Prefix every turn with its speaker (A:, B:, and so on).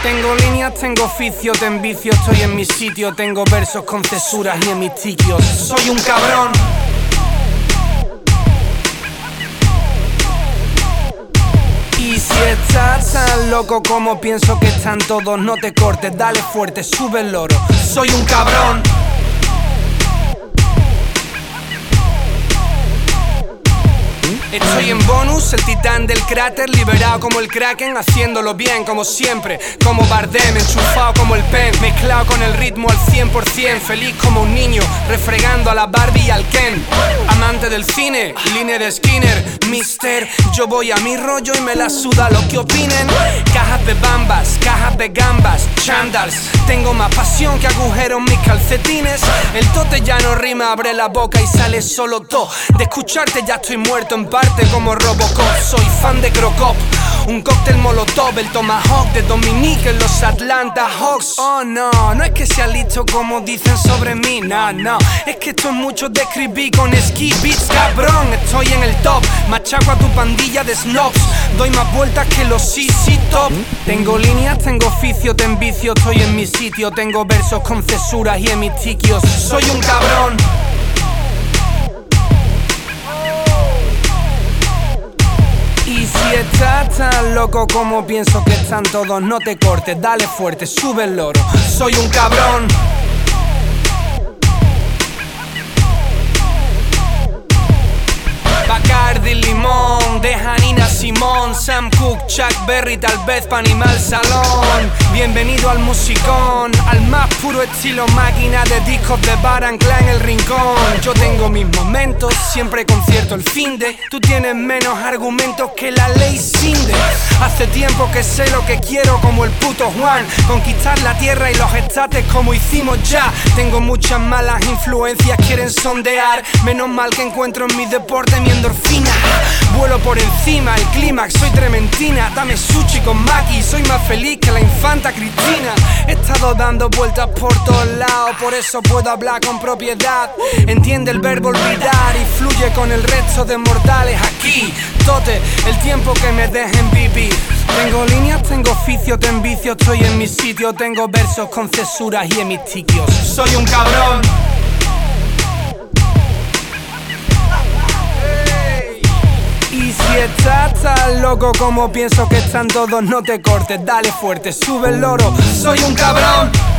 A: Tengo líneas, tengo oficio, te envicio, estoy en mi sitio. Tengo versos con cesuras y en mis tiquios. Soy un cabrón. Y si estás tan loco como pienso que están todos, no te cortes, dale fuerte, sube el loro. Soy un cabrón. Estoy en bonus, el titán del cráter, liberado como el Kraken, haciéndolo bien como siempre, como Bardem, enchufado como el Pen, mezclado con el ritmo al 100%, feliz como un niño, refregando a la Barbie y al Ken. Amante del cine, línea de Skinner, Mister, yo voy a mi rollo y me la suda lo que opinen. Cajas de bambas, cajas de gambas, chandals, tengo más pasión que agujeros en mis calcetines. El tote ya no rima, abre la boca y sale solo to. De escucharte ya estoy muerto en parte como Robocop. Soy fan de Crocop, un cóctel molotov, el Tomahawk de Dominique en los Atlanta Hawks. Oh no, no es que sea listo como dicen sobre mí, no, es que esto es mucho de escribir con ski beats, cabrón. Estoy en el top, machaco a tu pandilla de snobs, doy más vueltas que los CC Top. Tengo líneas, tengo oficio, te envicio, estoy en mi sitio. Tengo versos con cesuras y en mis tiquios. Soy un cabrón. Y si estás tan loco como pienso que están todos, no te cortes, dale fuerte, sube el loro. Soy un cabrón. Bacardi, limón, de Janina Simón, Sam Cooke, Chuck Berry, tal vez pa' animar salón. Bienvenido al musicón, al más puro estilo máquina de discos de Bar Ancla en el rincón. Yo tengo mis momentos, siempre concierto el finde. Tú tienes menos argumentos que la ley Cinde. Hace tiempo que sé lo que quiero como el puto Juan, conquistar la tierra y los estates como hicimos ya. Tengo muchas malas influencias, quieren sondear. Menos mal que encuentro en mi deporte mi endorfina. Vuelo por encima, el clímax, soy trementina. Dame sushi con maki, soy más feliz que la infanta Cristina. He estado dando vueltas por todos lados, por eso puedo hablar con propiedad. Entiende el verbo olvidar y fluye con el resto de mortales aquí. Tote, el tiempo que me dejen vivir. Tengo líneas, tengo oficio, te envicio, estoy en mi sitio. Tengo versos con cesuras y en mis tiquios. Soy un cabrón. Y si estás tan loco como pienso que están todos, no te cortes, dale fuerte, sube el loro. Soy un cabrón.